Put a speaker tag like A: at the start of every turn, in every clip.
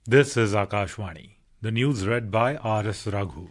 A: This is Akashvani. The news read by R.S. Raghu.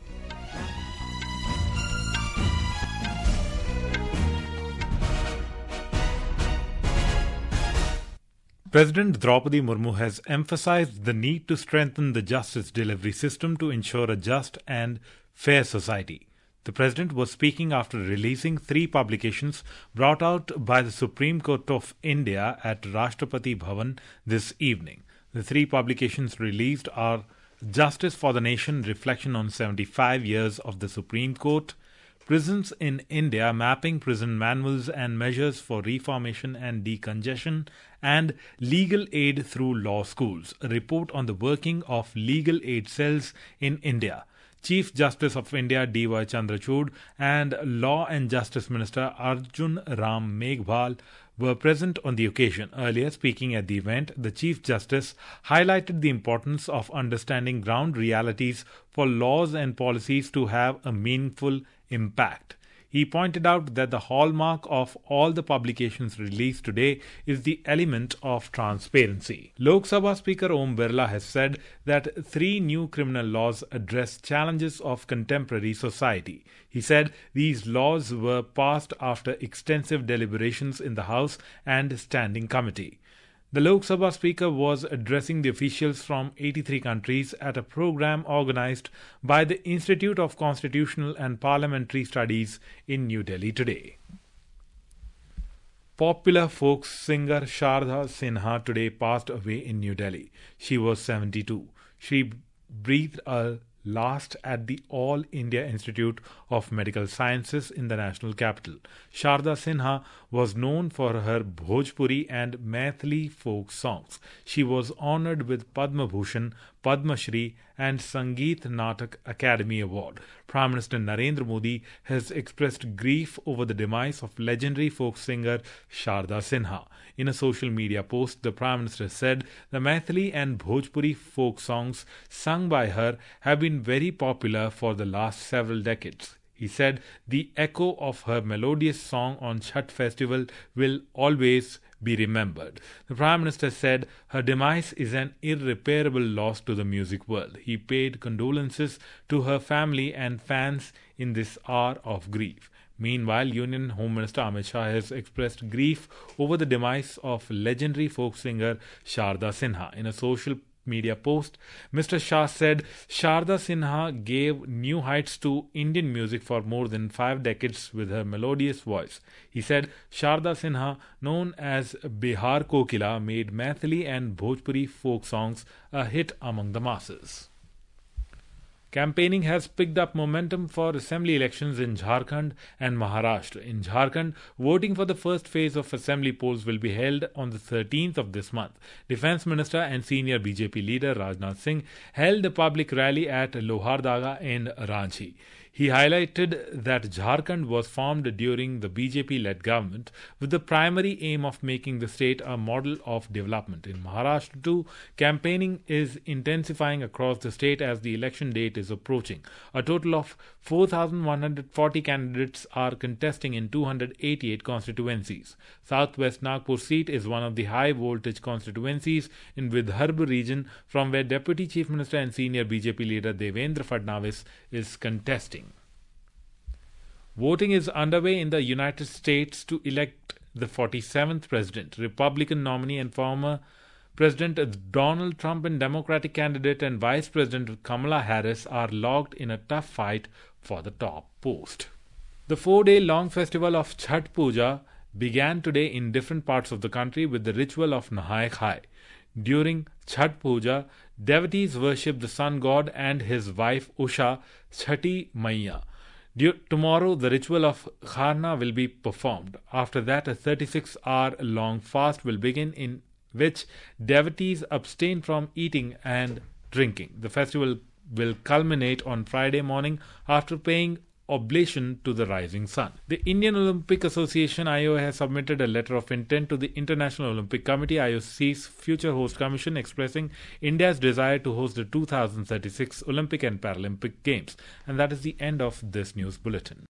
A: President Draupadi Murmu has emphasized the need to strengthen the justice delivery system to ensure a just and fair society. The President was speaking after releasing 3 publications brought out by the Supreme Court of India at Rashtrapati Bhavan this evening. The 3 publications released are Justice for the Nation, Reflection on 75 Years of the Supreme Court, Prisons in India, Mapping Prison Manuals and Measures for Reformation and Decongestion, and Legal Aid Through Law Schools, a report on the working of legal aid cells in India. Chief Justice of India D.Y. Chandrachud and Law and Justice Minister Arjun Ram Meghwal were present on the occasion. Earlier, speaking at the event, the Chief Justice highlighted the importance of understanding ground realities for laws and policies to have a meaningful impact. He pointed out that the hallmark of all the publications released today is the element of transparency. Lok Sabha Speaker Om Birla has said that 3 new criminal laws address challenges of contemporary society. He said these laws were passed after extensive deliberations in the House and Standing Committee. The Lok Sabha Speaker was addressing the officials from 83 countries at a program organized by the Institute of Constitutional and Parliamentary Studies in New Delhi today. Popular folk singer Sharda Sinha today passed away in New Delhi. She was 72. She breathed a last at the All India Institute of Medical Sciences in the national capital. Sharda Sinha was known for her Bhojpuri and Maithili folk songs. She was honoured with Padma Bhushan, Padma Shri and Sangeet Natak Academy Award. Prime Minister Narendra Modi has expressed grief over the demise of legendary folk singer Sharda Sinha. In a social media post, the Prime Minister said the Maithili and Bhojpuri folk songs sung by her have been very popular for the last several decades. He said the echo of her melodious song on Chhath festival will always be remembered. The Prime Minister said her demise is an irreparable loss to the music world. He paid condolences to her family and fans in this hour of grief. Meanwhile, Union Home Minister Amit Shah has expressed grief over the demise of legendary folk singer Sharda Sinha. In a social media post, Mr. Shah said Sharda Sinha gave new heights to Indian music for more than 5 decades with her melodious voice. He said Sharda Sinha, known as Bihar Kokila, made Maithili and Bhojpuri folk songs a hit among the masses. Campaigning has picked up momentum for assembly elections in Jharkhand and Maharashtra. In Jharkhand, voting for the first phase of assembly polls will be held on the 13th of this month. Defence Minister and senior BJP leader Rajnath Singh held a public rally at Lohardaga in Ranchi. He highlighted that Jharkhand was formed during the BJP-led government with the primary aim of making the state a model of development. In Maharashtra too, campaigning is intensifying across the state as the election date is approaching. A total of 4,140 candidates are contesting in 288 constituencies. Southwest Nagpur seat is one of the high-voltage constituencies in Vidarbha region from where Deputy Chief Minister and senior BJP leader Devendra Fadnavis is contesting. Voting is underway in the United States to elect the 47th president. Republican nominee and former President Donald Trump and Democratic candidate and Vice President Kamala Harris are locked in a tough fight for the top post. The 4-day-long festival of Chhath Puja began today in different parts of the country with the ritual of Nahai Khai. During Chhath Puja, devotees worship the sun god and his wife Usha, Chhati Maiya. Tomorrow, the ritual of Kharna will be performed. After that, a 36-hour-long fast will begin in which devotees abstain from eating and drinking. The festival will culminate on Friday morning after paying oblation to the rising sun. The Indian Olympic Association (IOA) has submitted a letter of intent to the International Olympic Committee (IOC's) Future Host Commission expressing India's desire to host the 2036 Olympic and Paralympic Games. And that is the end of this news bulletin.